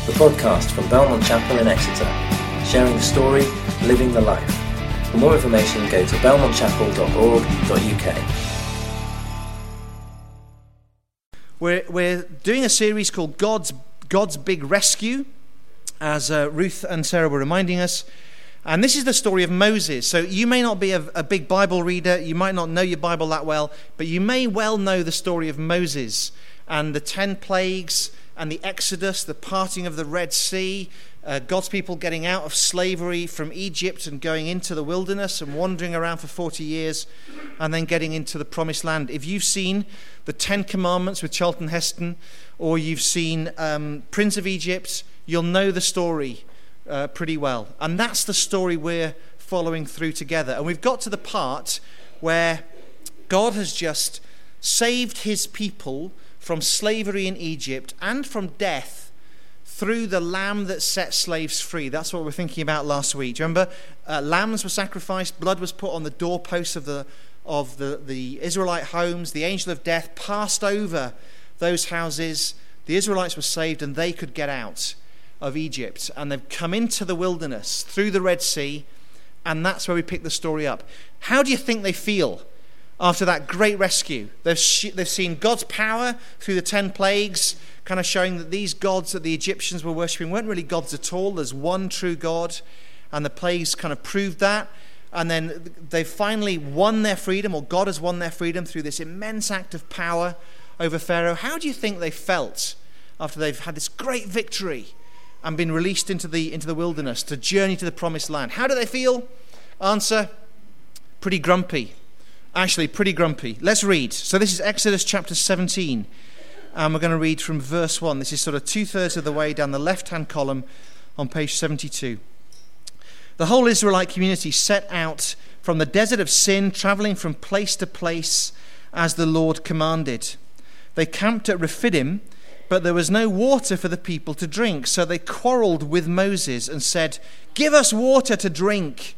the podcast from Belmont Chapel in Exeter, sharing the story, living the life. For more information, go to belmontchapel.org.uk. We're doing a series called God's Big Rescue, as Ruth and Sarah were reminding us. And this is the story of Moses. So you may not be a big Bible reader, you might not know your Bible that well, but you may well know the story of Moses and the 10 plagues and the Exodus, the parting of the Red Sea, God's people getting out of slavery from Egypt and going into the wilderness and wandering around for 40 years and then getting into the Promised Land. If you've seen the 10 Commandments with Charlton Heston, or you've seen Prince of Egypt, you'll know the story pretty well. And that's the story we're following through together. And we've got to the part where God has just saved his people from slavery in Egypt and from death through the lamb that set slaves free. That's what we're thinking about last week. Do you remember? Lambs were sacrificed, blood was put on the doorposts of the Israelite homes. The angel of death passed over those houses. The Israelites were saved and they could get out of Egypt. And they've come into the wilderness through the Red Sea, and that's where we pick the story up. How do you think they feel after that great rescue? They've seen God's power through the 10 plagues, kind of showing that these gods that the Egyptians were worshipping weren't really gods at all. There's one true God, and the plagues kind of proved that. And then they've finally won their freedom, or God has won their freedom through this immense act of power over Pharaoh. How do you think they felt after they've had this great victory and been released into the wilderness to journey to the Promised Land? How do they feel? Answer: pretty grumpy. Actually, pretty grumpy. Let's read. So this is Exodus chapter 17, and we're going to read from verse 1. This is sort of 2/3 of the way down the left-hand column on page 72. The whole Israelite community set out from the desert of Sin, traveling from place to place as the Lord commanded. They camped at Rephidim, but there was no water for the people to drink, so they quarreled with Moses and said, "Give us water to drink."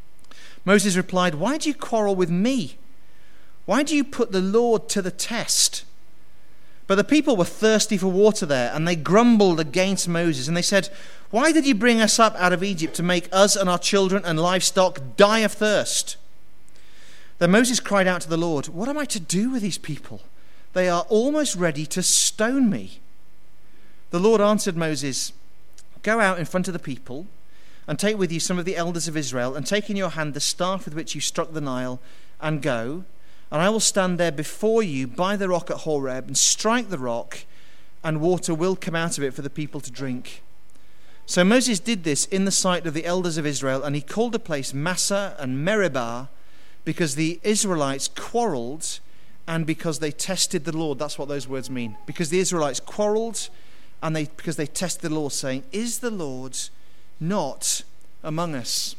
Moses replied, "Why do you quarrel with me? Why do you put the Lord to the test?" But the people were thirsty for water there, and they grumbled against Moses, and they said, "Why did you bring us up out of Egypt to make us and our children and livestock die of thirst?" Then Moses cried out to the Lord, "What am I to do with these people? They are almost ready to stone me." The Lord answered Moses, "Go out in front of the people and take with you some of the elders of Israel, and take in your hand the staff with which you struck the Nile, and go, and I will stand there before you by the rock at Horeb, and strike the rock, and water will come out of it for the people to drink." So Moses did this in the sight of the elders of Israel, and he called the place Massah and Meribah, because the Israelites quarreled and because they tested the Lord. That's what those words mean. Because the Israelites quarreled and because they tested the Lord, saying, "Is the Lord not among us?"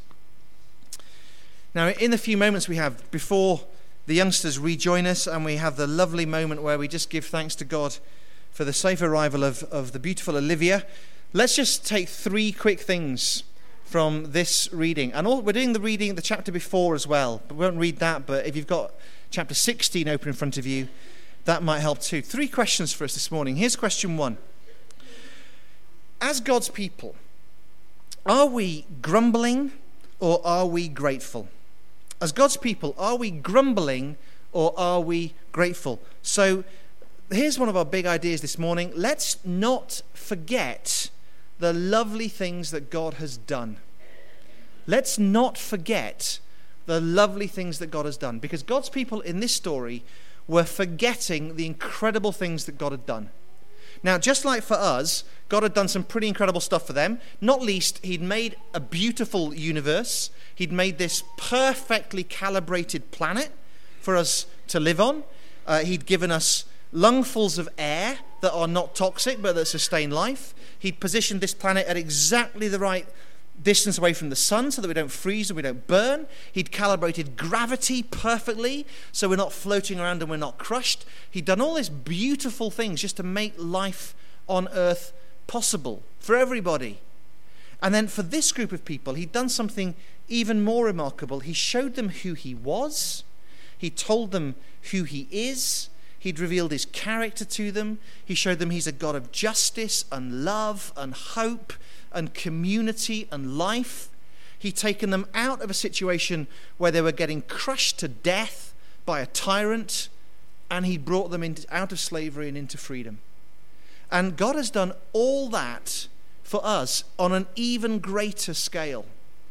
Now, in the few moments we have before the youngsters rejoin us, and we have the lovely moment where we just give thanks to God for the safe arrival of the beautiful Olivia, let's just take 3 quick things from this reading. And we're doing the chapter before as well, but we won't read that. But if you've got chapter 16 open in front of you, that might help too. 3 questions for us this morning. Here's question 1. As God's people, are we grumbling or are we grateful? As God's people, are we grumbling or are we grateful? So here's one of our big ideas this morning. Let's not forget the lovely things that God has done. Let's not forget the lovely things that God has done, because God's people in this story were forgetting the incredible things that God had done. Now, just like for us, God had done some pretty incredible stuff for them. Not least, he'd made a beautiful universe. He'd made this perfectly calibrated planet for us to live on. He'd given us lungfuls of air that are not toxic but that sustain life. He'd positioned this planet at exactly the right distance away from the sun so that we don't freeze and we don't burn. He'd calibrated gravity perfectly so we're not floating around and we're not crushed. He'd done all these beautiful things just to make life on earth possible for everybody. And then for this group of people, he'd done something even more remarkable. He showed them who he was. He told them who he is. He'd revealed his character to them. He showed them he's a God of justice and love and hope and community and life. He'd taken them out of a situation where they were getting crushed to death by a tyrant, and he'd brought them out of slavery and into freedom. And God has done all that for us on an even greater scale.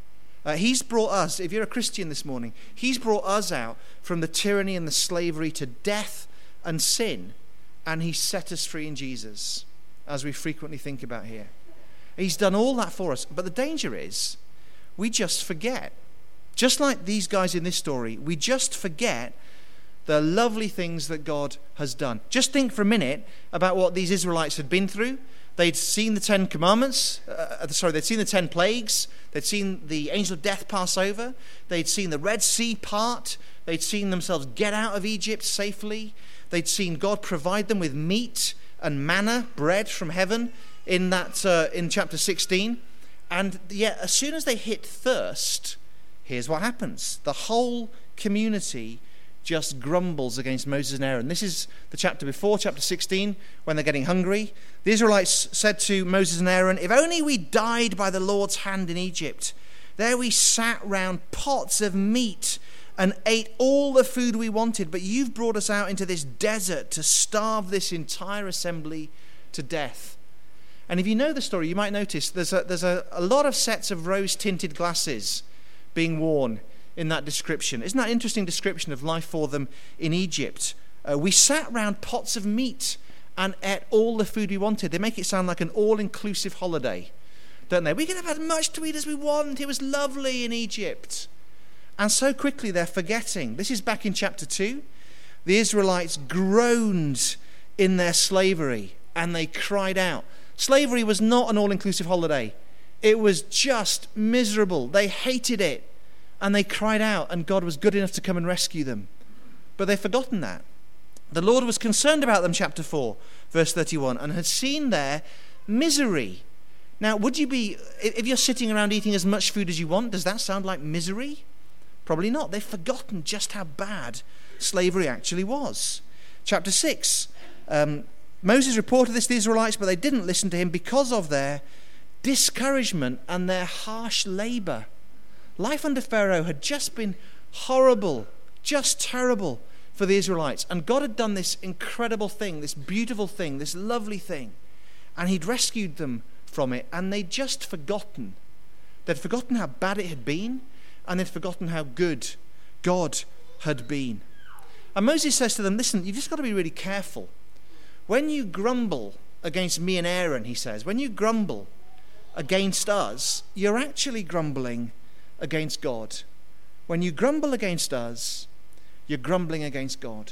He's brought us, if you're a Christian this morning, he's brought us out from the tyranny and the slavery to death and sin, and he set us free in Jesus, as we frequently think about here. He's done all that for us, but the danger is we just forget. Just like these guys in this story, we just forget the lovely things that God has done. Just think for a minute about what these Israelites had been through. They'd seen the 10 commandments, they'd seen the 10 plagues, they'd seen the angel of death pass over, they'd seen the Red Sea part, they'd seen themselves get out of Egypt safely, they'd seen God provide them with meat and manna, bread from heaven, in chapter 16. And yet, as soon as they hit thirst, here's what happens. The whole community just grumbles against Moses and Aaron. This is the chapter before, chapter 16, when they're getting hungry. The Israelites said to Moses and Aaron, "If only we died by the Lord's hand in Egypt. There we sat round pots of meat and ate all the food we wanted, but you've brought us out into this desert to starve this entire assembly to death." And if you know the story, you might notice there's a lot of sets of rose-tinted glasses being worn in that description. Isn't that an interesting description of life for them in Egypt? We sat round pots of meat and ate all the food we wanted. They make it sound like an all-inclusive holiday, don't they? We can have as much to eat as we want. It was lovely in Egypt. And so quickly they're forgetting. This is back in chapter 2. The Israelites groaned in their slavery and they cried out. Slavery was not an all-inclusive holiday. It was just miserable. They hated it. And they cried out, and God was good enough to come and rescue them. But they've forgotten that. The Lord was concerned about them, chapter 4, verse 31, and had seen their misery. Now, would you be, if you're sitting around eating as much food as you want, does that sound like misery? Probably not. They've forgotten just how bad slavery actually was. Chapter 6, Moses reported this to the Israelites, but they didn't listen to him because of their discouragement and their harsh labor. Life under Pharaoh had just been horrible, just terrible for the Israelites. And God had done this incredible thing, this beautiful thing, this lovely thing. And he'd rescued them from it. And they'd just forgotten. They'd forgotten how bad it had been. And they'd forgotten how good God had been. And Moses says to them, listen, you've just got to be really careful. When you grumble against me and Aaron, he says, when you grumble against us, you're actually grumbling against God. When you grumble against us, you're grumbling against God.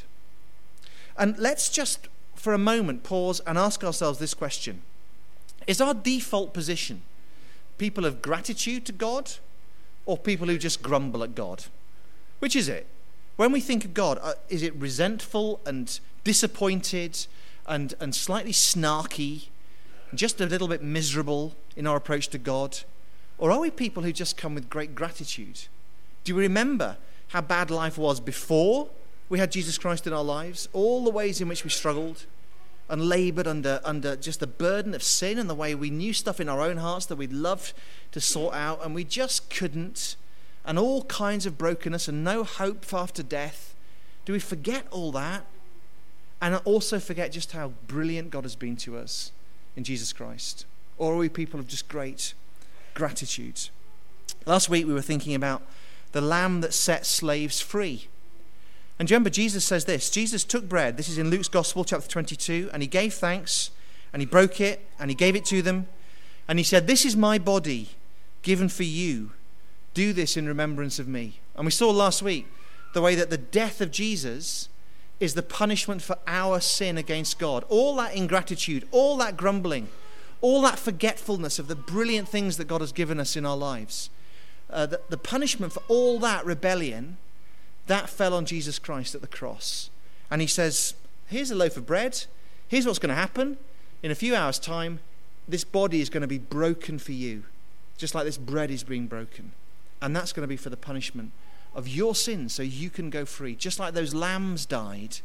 And let's just for a moment pause and ask ourselves this question. Is our default position people of gratitude to God or people who just grumble at God? Which is it? When we think of God, is it resentful and disappointed and slightly snarky, just a little bit miserable in our approach to God? Or are we people who just come with great gratitude? Do we remember how bad life was before we had Jesus Christ in our lives? All the ways in which we struggled and labored under just the burden of sin and the way we knew stuff in our own hearts that we'd love to sort out and we just couldn't, and all kinds of brokenness and no hope after death. Do we forget all that and also forget just how brilliant God has been to us in Jesus Christ? Or are we people of just great gratitude? Last week we were thinking about the lamb that set slaves free. And do you remember Jesus says this? Jesus took bread, this is in Luke's Gospel, chapter 22, and he gave thanks, and he broke it, and he gave it to them, and he said, "This is my body given for you. Do this in remembrance of me." And we saw last week the way that the death of Jesus is the punishment for our sin against God. All that ingratitude, all that grumbling, all that forgetfulness of the brilliant things that God has given us in our lives, the punishment for all that rebellion, that fell on Jesus Christ at the cross. And he says, here's a loaf of bread. Here's what's going to happen. In a few hours' time, this body is going to be broken for you, just like this bread is being broken. And that's going to be for the punishment of your sins, so you can go free. Just like those lambs died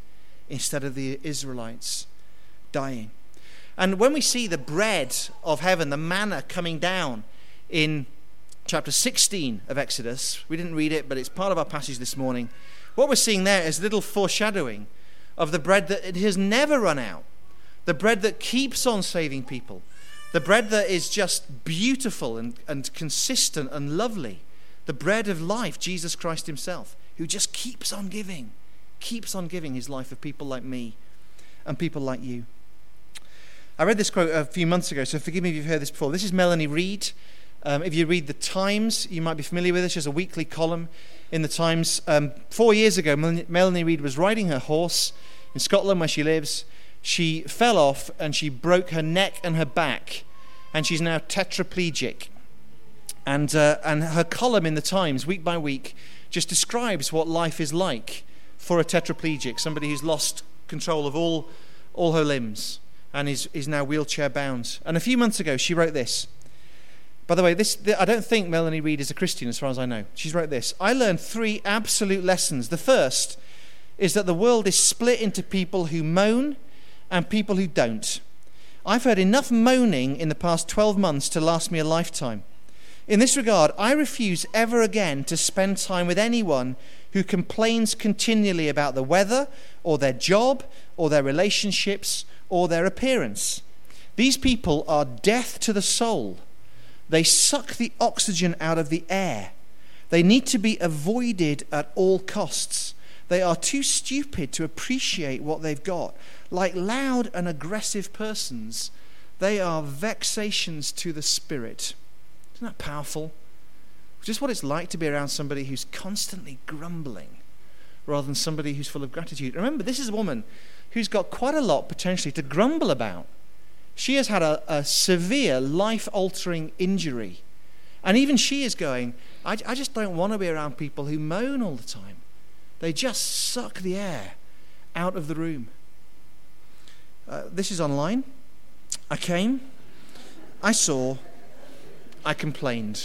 instead of the Israelites dying. And when we see the bread of heaven, the manna coming down in chapter 16 of Exodus, we didn't read it, but it's part of our passage this morning. What we're seeing there is a little foreshadowing of the bread that it has never run out, the bread that keeps on saving people, the bread that is just beautiful and consistent and lovely, the bread of life, Jesus Christ himself, who just keeps on giving his life for people like me and people like you. I read this quote a few months ago, so forgive me if you've heard this before. This is Melanie Reid. If you read the Times, you might be familiar with this. She has a weekly column in the Times. 4 years ago, Melanie Reid was riding her horse in Scotland where she lives. She fell off and she broke her neck and her back, and she's now tetraplegic. And her column in the Times, week by week, just describes what life is like for a tetraplegic, somebody who's lost control of all her limbs and is now wheelchair bound. And a few months ago, she wrote this. By the way, I don't think Melanie Reid is a Christian as far as I know. She wrote this: I learned 3 absolute lessons. The first is that the world is split into people who moan and people who don't. I've heard enough moaning in the past 12 months to last me a lifetime. In this regard, I refuse ever again to spend time with anyone who complains continually about the weather or their job or their relationships or their appearance. These people are death to the soul. They suck the oxygen out of the air. They need to be avoided at all costs. They are too stupid to appreciate what they've got. Like loud and aggressive persons, they are vexations to the spirit. Isn't that powerful? Just what it's like to be around somebody who's constantly grumbling rather than somebody who's full of gratitude. Remember, this is a woman who's got quite a lot potentially to grumble about. She has had a severe life-altering injury. And even she is going, I just don't want to be around people who moan all the time. They just suck the air out of the room. This is online. I came, I saw, I complained.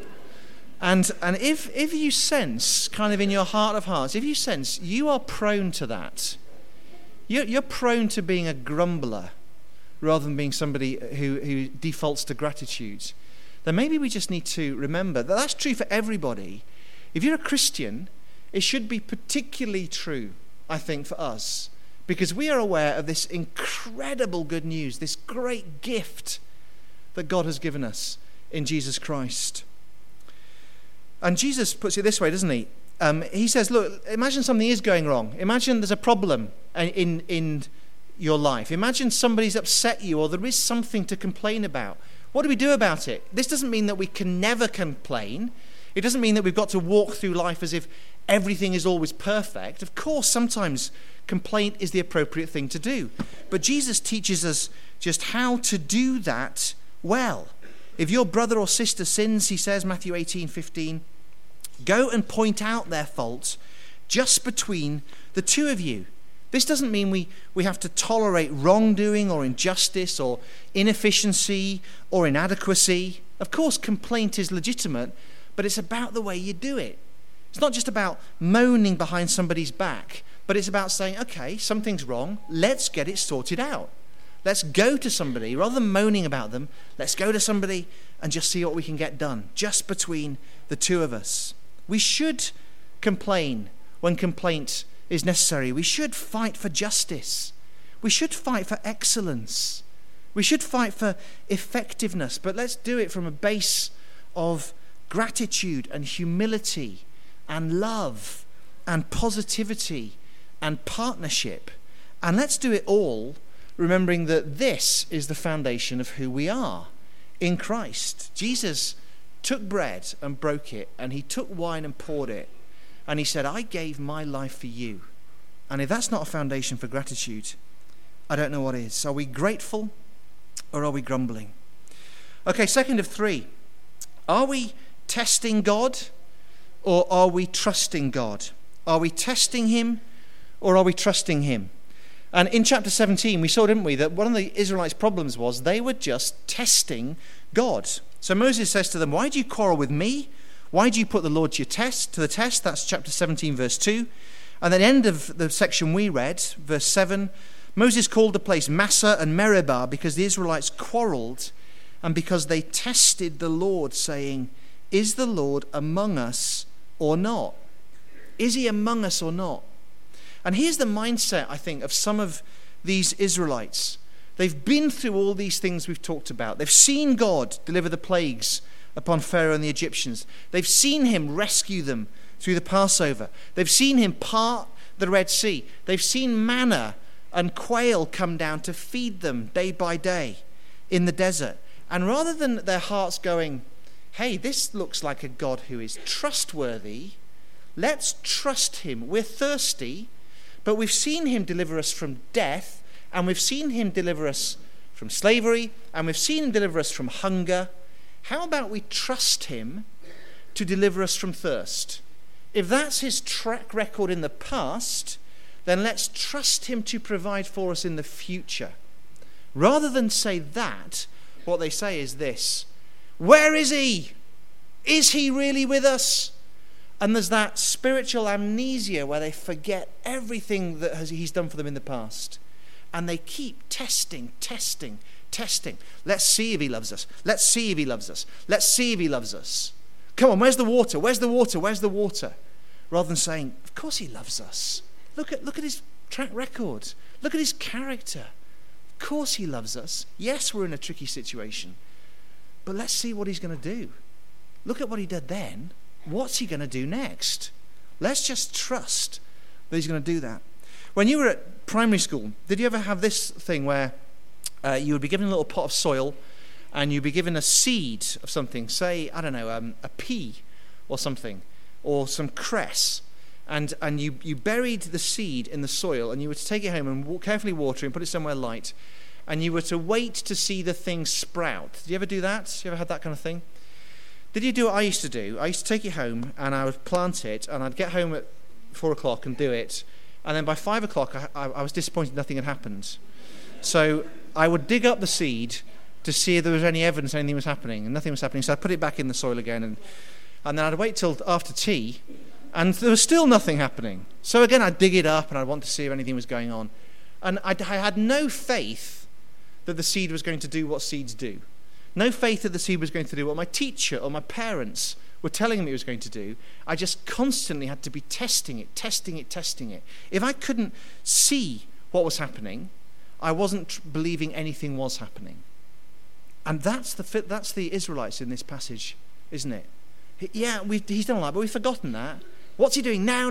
And if you sense, kind of in your heart of hearts, if you sense you are prone to that, you're prone to being a grumbler rather than being somebody who defaults to gratitude, then maybe we just need to remember that that's true for everybody. If you're a Christian, it should be particularly true, I think, for us, because we are aware of this incredible good news, this great gift that God has given us in Jesus Christ. And Jesus puts it this way, doesn't he? He says, look, imagine something is going wrong. Imagine there's a problem in your life. Imagine somebody's upset you or there is something to complain about. What do we do about it? This doesn't mean that we can never complain. It doesn't mean that we've got to walk through life as if everything is always perfect. Of course, sometimes complaint is the appropriate thing to do. But Jesus teaches us just how to do that well. If your brother or sister sins, he says, Matthew 18:15, go and point out their faults just between the two of you. This doesn't mean we have to tolerate wrongdoing or injustice or inefficiency or inadequacy. Of course, complaint is legitimate, but it's about the way you do it. It's not just about moaning behind somebody's back, but it's about saying, okay, something's wrong, let's get it sorted out. Let's go to somebody, rather than moaning about them, let's go to somebody and just see what we can get done, just between the two of us. We should complain when complaint is necessary. We should fight for justice. We should fight for excellence. We should fight for effectiveness, but let's do it from a base of gratitude and humility and love and positivity and partnership. And let's do it all remembering that this is the foundation of who we are in Christ. Jesus took bread and broke it, and he took wine and poured it, and he said, I gave my life for you. And if that's not a foundation for gratitude, I don't know what is. Are we grateful or are we grumbling? Okay, second of 3. Are we testing God or are we trusting God? Are we testing him or are we trusting him? And in chapter 17, we saw, didn't we, that one of the Israelites' problems was they were just testing God. So Moses says to them, why do you quarrel with me? Why do you put the Lord to the test? That's chapter 17, verse 2. And at the end of the section we read, verse 7, Moses called the place Massah and Meribah because the Israelites quarreled and because they tested the Lord, saying, "Is the Lord among us or not? Is he among us or not?" And here's the mindset, I think, of some of these Israelites. They've been through all these things we've talked about. They've seen God deliver the plagues upon Pharaoh and the Egyptians. They've seen him rescue them through the Passover. They've seen him part the Red Sea. They've seen manna and quail come down to feed them day by day in the desert. And rather than their hearts going, "Hey, this looks like a God who is trustworthy, let's trust him. We're thirsty, but we've seen him deliver us from death, and we've seen him deliver us from slavery, and we've seen him deliver us from hunger. How about we trust him to deliver us from thirst? If that's his track record in the past, then let's trust him to provide for us in the future." Rather than say that, what they say is this: "Where is he? Is he really with us?" And there's that spiritual amnesia where they forget everything that he's done for them in the past. And they keep testing. Let's see if he loves us. Let's see if he loves us. Let's see if he loves us. Come on, where's the water? Where's the water? Where's the water? Rather than saying, of course he loves us. Look at his track record. Look at his character. Of course he loves us. Yes, we're in a tricky situation. But let's see what he's going to do. Look at what he did then. What's he going to do next? Let's just trust that he's going to do that. When you were at primary school, did you ever have this thing where you would be given a little pot of soil and you'd be given a seed of something, say, I don't know, a pea or something, or some cress, and you buried the seed in the soil and you were to take it home and carefully water it and put it somewhere light, and you were to wait to see the thing sprout. Did you ever do that? Did you ever have that kind of thing? Did you do what I used to do? I used to take it home and I would plant it, and I'd get home at 4 o'clock and do it, and then by 5 o'clock I was disappointed nothing had happened. So I would dig up the seed to see if there was any evidence anything was happening, and nothing was happening. So I'd put it back in the soil again, and then I'd wait till after tea, and there was still nothing happening. So again I'd dig it up and I'd want to see if anything was going on. And I had no faith that the seed was going to do what seeds do. No faith that the seed was going to do what my teacher or my parents were telling me it was going to do. I just constantly had to be testing it. If I couldn't see what was happening, I wasn't believing anything was happening. And that's the Israelites in this passage, isn't it? Yeah, he's done all that, but we've forgotten that. What's he doing now?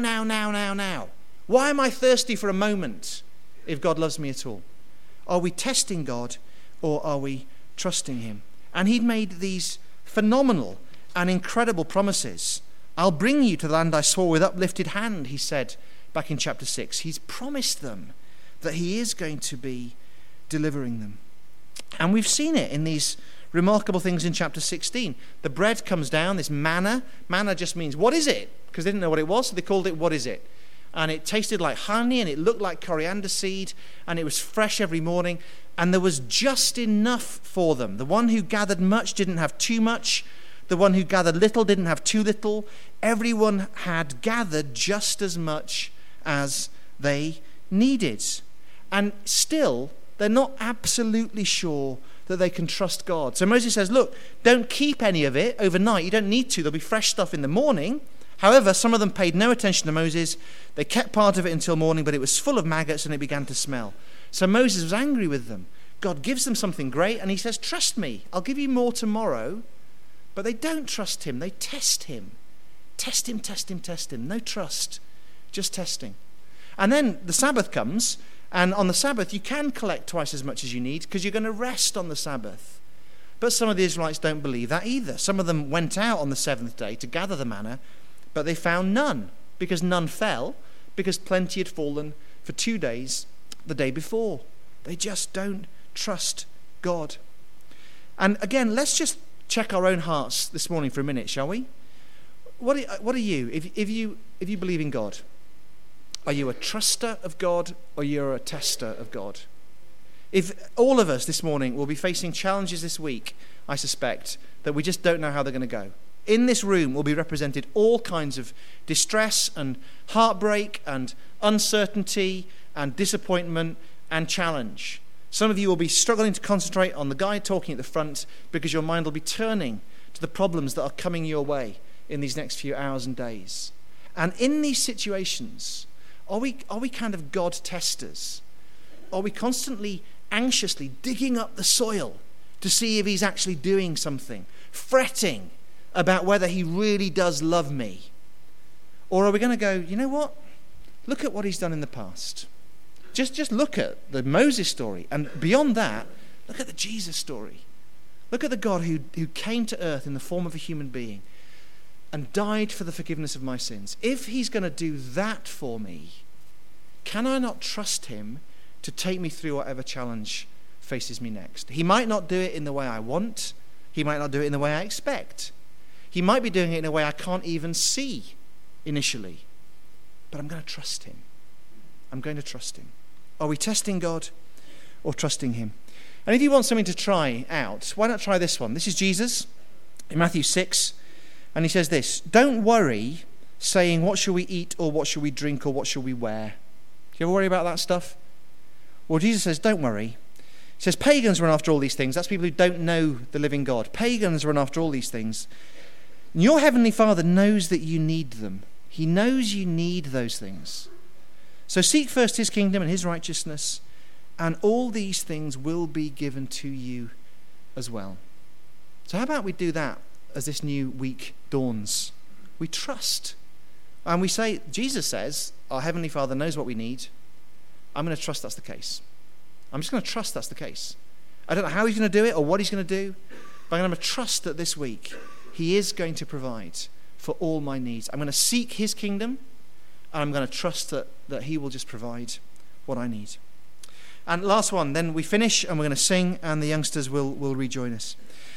Why am I thirsty for a moment if God loves me at all? Are we testing God, or are we trusting him? And he'd made these phenomenal and incredible promises. I'll bring you to the land I swore with uplifted hand, he said back in chapter 6. He's promised them that he is going to be delivering them. And we've seen it in these remarkable things in chapter 16. The bread comes down, this manna. Manna just means, what is it? Because they didn't know what it was, so they called it, what is it? And it tasted like honey, and it looked like coriander seed, and it was fresh every morning, and there was just enough for them. The one who gathered much didn't have too much. The one who gathered little didn't have too little. Everyone had gathered just as much as they needed. And still, they're not absolutely sure that they can trust God. So Moses says, look, don't keep any of it overnight. You don't need to. There'll be fresh stuff in the morning. However, some of them paid no attention to Moses. They kept part of it until morning, but it was full of maggots and it began to smell. So Moses was angry with them. God gives them something great, and he says, trust me, I'll give you more tomorrow. But they don't trust him. They test him. Test him. No trust, just testing. And then the Sabbath comes, and on the Sabbath you can collect twice as much as you need because you're going to rest on the Sabbath. But some of the Israelites don't believe that either. Some of them went out on the seventh day to gather the manna, but they found none, because none fell, because plenty had fallen for 2 days the day before. They just don't trust God. And again, let's just check our own hearts this morning for a minute, shall we? What are you? If you believe in God, are you a truster of God, or you're a tester of God? If all of us this morning will be facing challenges this week, I suspect, that we just don't know how they're going to go. In this room will be represented all kinds of distress and heartbreak and uncertainty and disappointment and challenge. Some of you will be struggling to concentrate on the guy talking at the front because your mind will be turning to the problems that are coming your way in these next few hours and days. And in these situations, are we kind of God testers? Are we constantly, anxiously digging up the soil to see if he's actually doing something, fretting about whether he really does love me? Or are we going to go, you know what? Look at what he's done in the past. Just look at the Moses story. And beyond that, look at the Jesus story. Look at the God who came to earth in the form of a human being and died for the forgiveness of my sins. If he's going to do that for me, can I not trust him to take me through whatever challenge faces me next? He might not do it in the way I want. He might not do it in the way I expect. He might be doing it in a way I can't even see initially. But I'm going to trust him. I'm going to trust him. Are we testing God or trusting him? And if you want something to try out, why not try this one? This is Jesus in Matthew 6. And he says this: don't worry saying, what shall we eat, or what shall we drink, or what shall we wear? Do you ever worry about that stuff? Well, Jesus says, don't worry. He says, pagans run after all these things. That's people who don't know the living God. Pagans run after all these things. And your heavenly Father knows that you need them. He knows you need those things. So seek first his kingdom and his righteousness, and all these things will be given to you as well. So how about we do that as this new week dawns? We trust. And we say, Jesus says, our heavenly Father knows what we need. I'm going to trust that's the case. I'm just going to trust that's the case. I don't know how he's going to do it or what he's going to do, but I'm going to trust that this week he is going to provide for all my needs. I'm going to seek his kingdom, and I'm going to trust that he will just provide what I need. And last one, then we finish and we're going to sing, and the youngsters will rejoin us.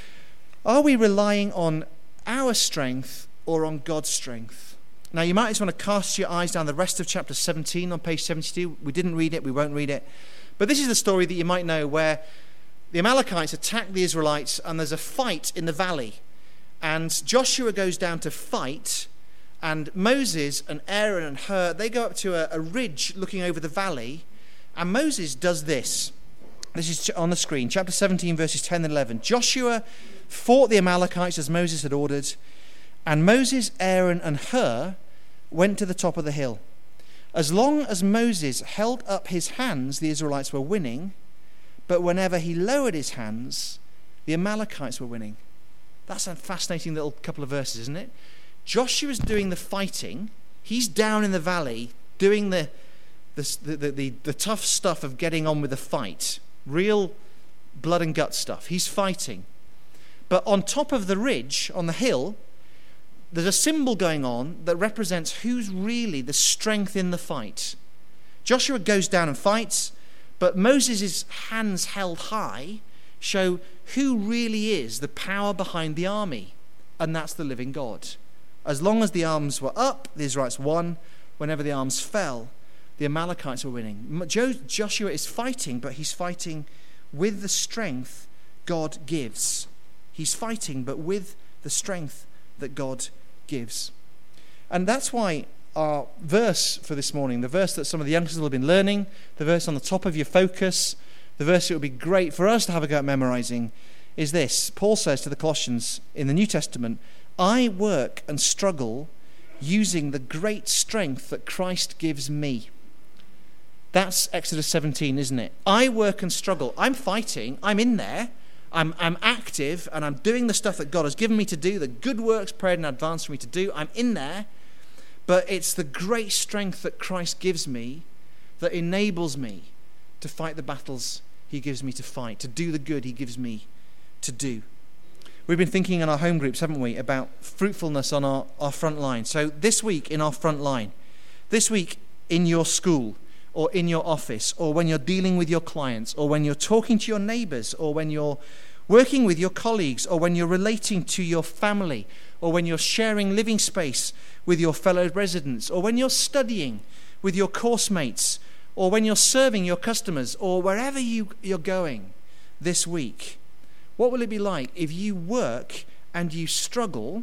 Are we relying on our strength or on God's strength? Now, you might just want to cast your eyes down the rest of chapter 17 on page 72. We didn't read it, we won't read it. But this is the story that you might know, where the Amalekites attack the Israelites, and there's a fight in the valley. And Joshua goes down to fight, and Moses and Aaron and Hur, they go up to a ridge looking over the valley, and Moses does this. This is on the screen, chapter 17, verses 10 and 11. Joshua fought the Amalekites as Moses had ordered, and Moses, Aaron, and Hur went to the top of the hill. As long as Moses held up his hands, the Israelites were winning, but whenever he lowered his hands, the Amalekites were winning. That's a fascinating little couple of verses, isn't it? Joshua's doing the fighting. He's down in the valley doing the tough stuff of getting on with the fight. Real blood and gut stuff. He's fighting. But on top of the ridge, on the hill, there's a symbol going on that represents who's really the strength in the fight. Joshua goes down and fights, but Moses' hands held high show who really is the power behind the army, and that's the living God. As long as the arms were up, the Israelites won. Whenever the arms fell, the Amalekites were winning. Joshua is fighting, but he's fighting with the strength God gives. He's fighting, but with the strength that God gives. And that's why our verse for this morning, the verse that some of the youngsters will have been learning, the verse on the top of your focus, the verse it would be great for us to have a go at memorizing, is this. Paul says to the Colossians in the New Testament, I work and struggle using the great strength that Christ gives me. That's Exodus 17, isn't it? I work and struggle. I'm fighting. I'm in there. I'm active, and I'm doing the stuff that God has given me to do, the good works prepared in advance for me to do. I'm in there. But it's the great strength that Christ gives me that enables me to fight the battles he gives me to fight, to do the good he gives me to do. We've been thinking in our home groups, haven't we, about fruitfulness on our front line. So this week in our front line, this week in your school or in your office, or when you're dealing with your clients, or when you're talking to your neighbours, or when you're working with your colleagues, or when you're relating to your family, or when you're sharing living space with your fellow residents, or when you're studying with your course mates, or when you're serving your customers, or wherever you're going this week, what will it be like if you work and you struggle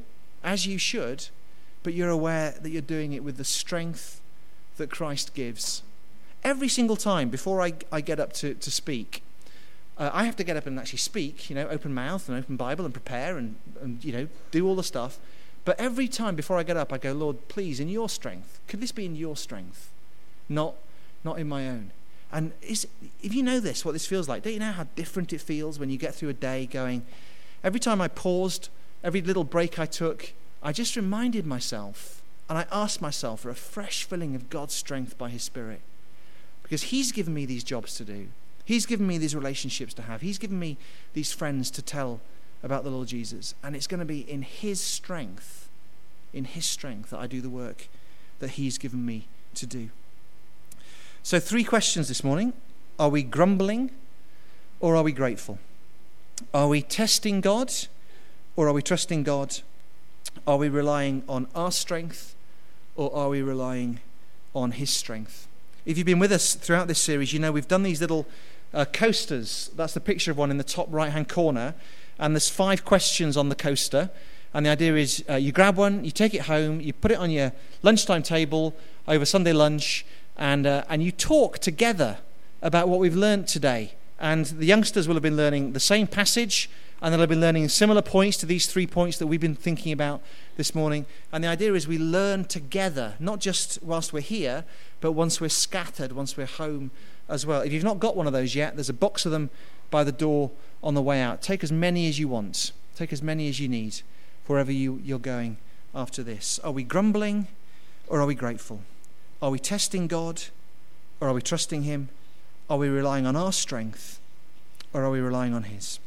as you should, but you're aware that you're doing it with the strength that Christ gives. Every single time before I get up to speak, I have to get up and actually speak, open mouth and open Bible and prepare and do all the stuff. But every time before I get up, I go, Lord, please, in your strength. Could this be in your strength? Not in my own. And if you know this, what this feels like, don't you know how different it feels when you get through a day going, every time I paused, every little break I took, I just reminded myself and I asked myself for a fresh filling of God's strength by his Spirit. Because he's given me these jobs to do. He's given me these relationships to have. He's given me these friends to tell about the Lord Jesus. And it's going to be in his strength that I do the work that he's given me to do. So 3 questions this morning. Are we grumbling or are we grateful? Are we testing God or are we trusting God? Are we relying on our strength or are we relying on his strength? If you've been with us throughout this series, you know we've done these little coasters. That's the picture of one in the top right-hand corner. And there's 5 questions on the coaster. And the idea is you grab one, you take it home, you put it on your lunchtime table over Sunday lunch, and you talk together about what we've learned today. And the youngsters will have been learning the same passage, and they'll have been learning similar points to these 3 points that we've been thinking about this morning. And the idea is we learn together, not just whilst we're here, but once we're scattered, once we're home as well. If you've not got one of those yet, there's a box of them by the door on the way out. Take as many as you want. Take as many as you need wherever you're going after this. Are we grumbling or are we grateful? Are we testing God or are we trusting him? Are we relying on our strength or are we relying on his?